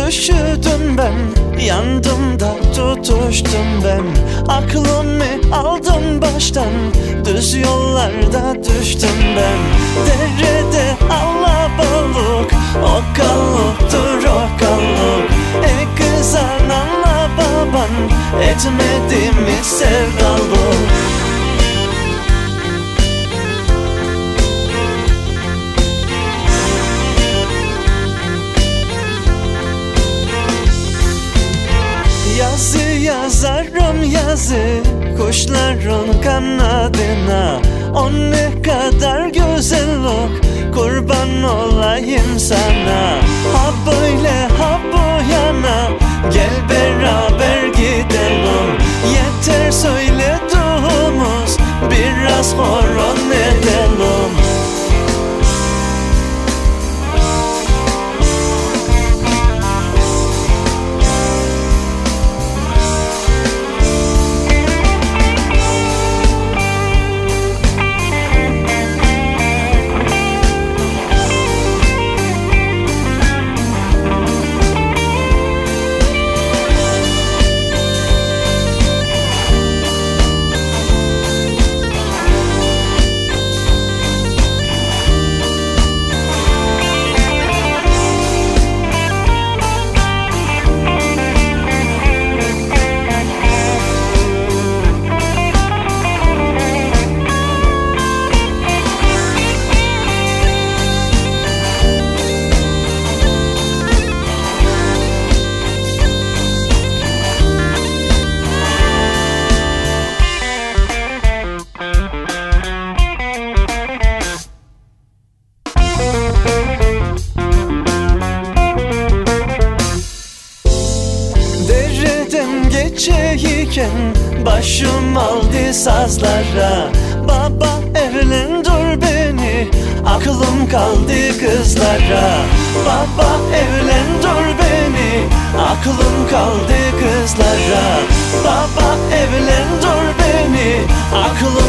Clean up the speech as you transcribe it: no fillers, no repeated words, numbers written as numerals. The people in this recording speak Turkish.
üşüdüm ben, yandım da tutuştum ben. Aklımı aldın baştan, düz yollarda düştüm ben. Derede alabalık, okkaluktur okkaluk. Kız ananla baban etmedi mi sevdalık? Yazı yazarım yazı kuşların kanadına. O ne kadar güzellik, kurban olayım sana. Ha böyle ha bu yana, gel beraber gidelim. Yeter söylediğimiz, biraz horon edelim. Geçeyken başım aldı sazlara. Baba evlendir beni, aklım kaldı kızlara. Baba evlendir beni, aklım kaldı kızlara. Baba evlendir beni, aklım